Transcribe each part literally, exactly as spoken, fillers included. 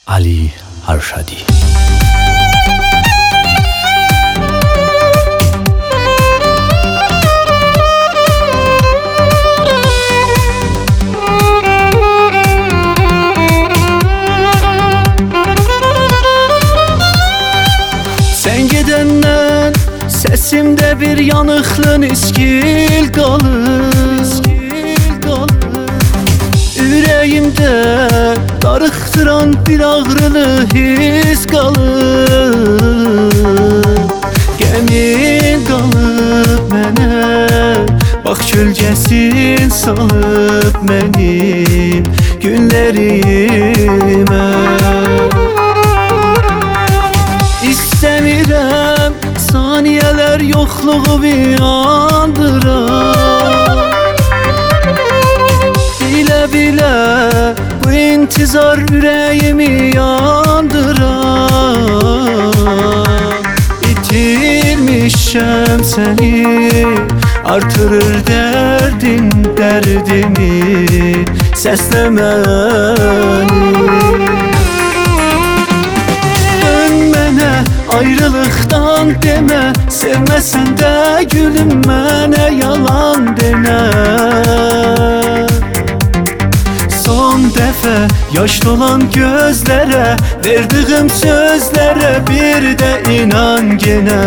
Ali Harshadi. Sen gedenden sesimde bir yanıklığın iskil kalır, yüreğimde darıktıran bir ağrılı his kalır. Gemin kalıp mənə, bak gölgesin salıp benim günlerime. İstəmirəm saniyeler yokluğu bir andırar. Bile bile bu intizar yüreğimi yandırar. İtirmişəm seni, artırır derdin derdimi, səsləməni. Ayrılıktan deme, sevmesen de gülüm mənə yalan dene. Son defa yaş dolan gözlere, verdiğim sözlere bir de inan gene.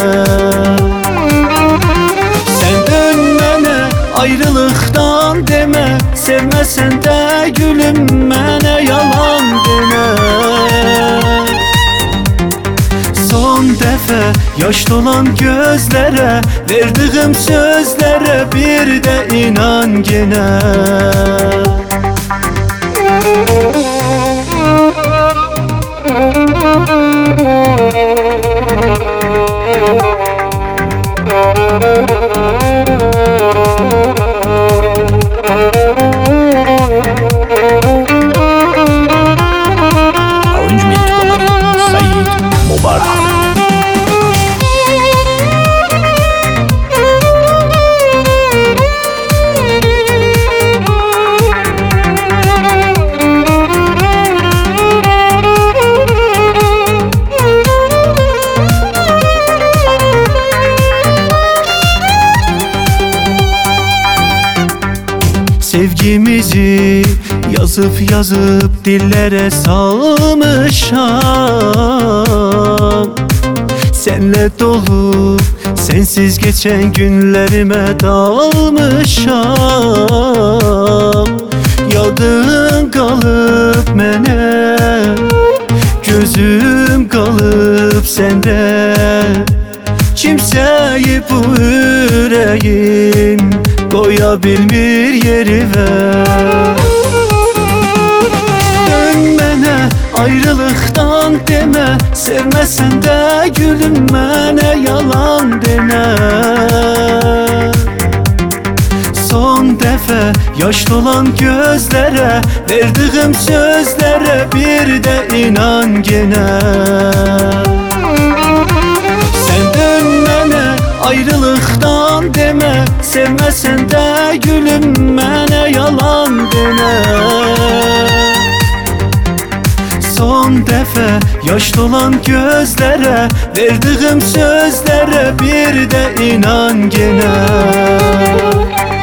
Sen dön mənə, ayrılıktan deme, sevmesen de gülüm mənə yalan dene. Son defa yaş dolan gözlere, verdiğim sözlere bir de inan gene. Oyuncu mentoru Said Mubarak. Sevgimizi yazıp yazıp dillere salmışam. Senle dolu, sensiz geçen günlerime dalmışam. Yadın kalıp mənə, gözüm kalıp sende. Kimseyi bu yüreğim koya bilmir yerime. Dön mənə, ayrılıktan deme, sevmesen de gülüm mənə yalan dene. Son defa yaş dolan gözlere, verdiğim sözlere bir de inan gene. Sen dön mənə, ayrılıktan deme, sevmesen de gülüm mənə yalan dene. Son defa yaş dolan gözlere, verdiğim sözlere bir de inan gene.